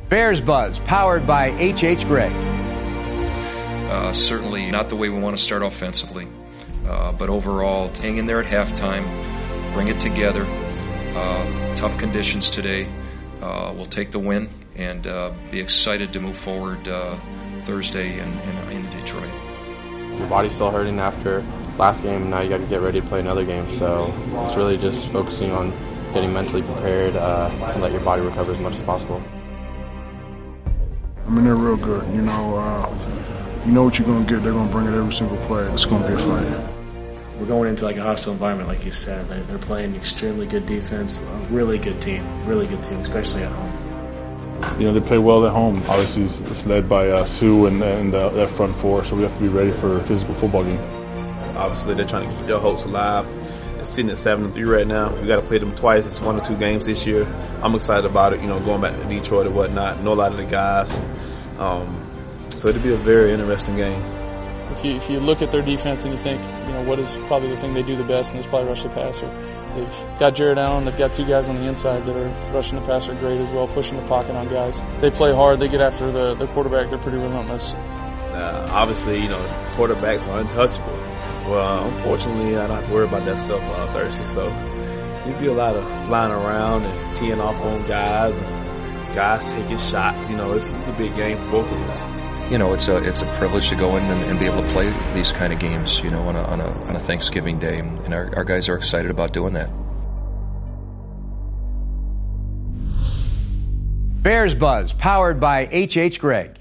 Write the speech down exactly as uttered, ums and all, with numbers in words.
Bears Buzz, powered by H H. Gregg. Uh, certainly not the way we want to start offensively, uh, but overall, hang in there at halftime, bring it together. Uh, tough conditions today. Uh, we'll take the win and uh, be excited to move forward uh, Thursday in, in, in Detroit. Your body's still hurting after last game, and now you got to get ready to play another game. So it's really just focusing on getting mentally prepared uh, and let your body recover as much as possible. I mean, they're real good. You know, uh, you know what you're going to get. They're going to bring it every single play. It's going to be a fight. We're going into like a hostile environment, like you said. They're playing extremely good defense, a really good team, really good team, especially at home. You know, they play well at home. Obviously, it's led by uh, Sue and, and uh, that front four, so we have to be ready for a physical football game. Obviously, they're trying to keep their hopes alive. It's sitting at seven and three right now. We got to play them twice. It's one or two games this year. I'm excited about it. You know, going back to Detroit or whatnot. Know a lot of the guys, um, so it'll be a very interesting game. If you if you look at their defense and you think, you know, what is probably the thing they do the best, and it's probably rush the passer. They've got Jared Allen. They've got two guys on the inside that are rushing the passer great as well, pushing the pocket on guys. They play hard. They get after the, the quarterback. They're pretty relentless. Uh, obviously, you know, quarterbacks are untouchable. Well, unfortunately, I don't have to worry about that stuff on Thursday. So there'll be a lot of flying around and teeing off on guys and guys taking shots. You know, this is a big game for both of us. You know, it's a it's a privilege to go in and, and be able to play these kind of games, you know, on a on a, on a Thanksgiving day, and our, our guys are excited about doing that. Bears Buzz, powered by H H. Gregg.